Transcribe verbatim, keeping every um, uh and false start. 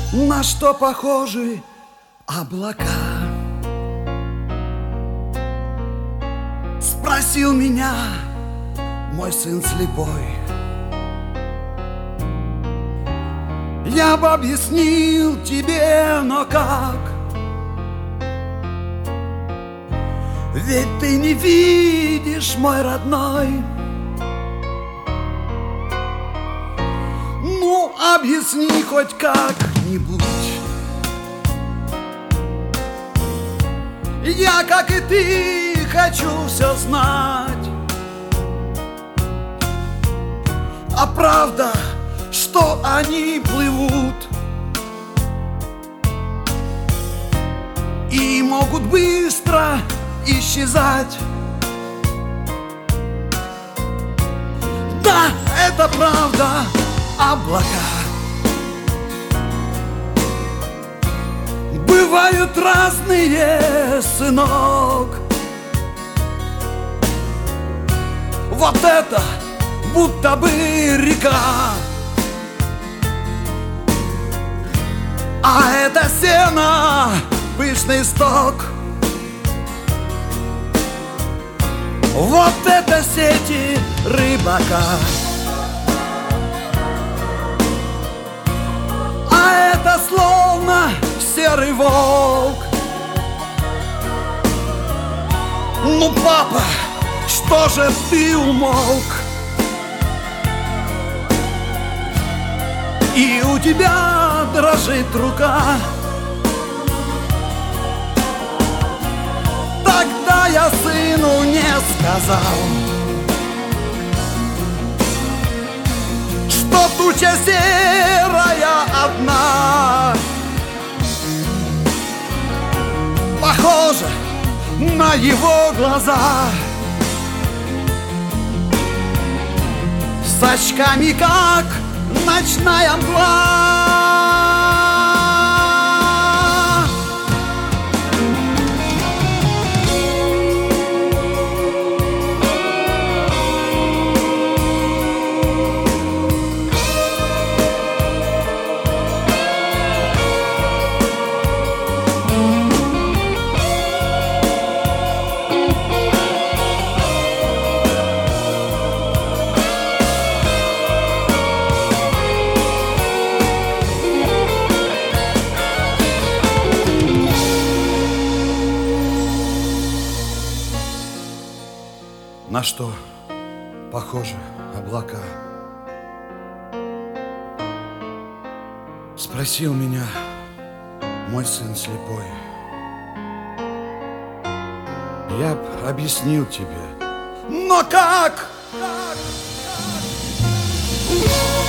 На что похожи облака? Спросил меня мой сын слепой. Я бы объяснил тебе, но как? Ведь ты не видишь, мой родной. Ну, объясни хоть как-нибудь. Я, как и ты, хочу все знать. А правда, что они плывут и могут быстро исчезать. Да, это правда, облака бывают разные, сынок. Вот это будто бы река, а это сено, пышный сток. Вот это сети рыбака, а это словно серый волк. Ну, папа, что же ты умолк? И у тебя дрожит рука. Тогда я сыну не сказал, что туча серая одна похожа на его глаза, с очками, как ночная мгла. На что похожи облака? Спросил меня мой сын слепой. Я б объяснил тебе, но как? Как? Как?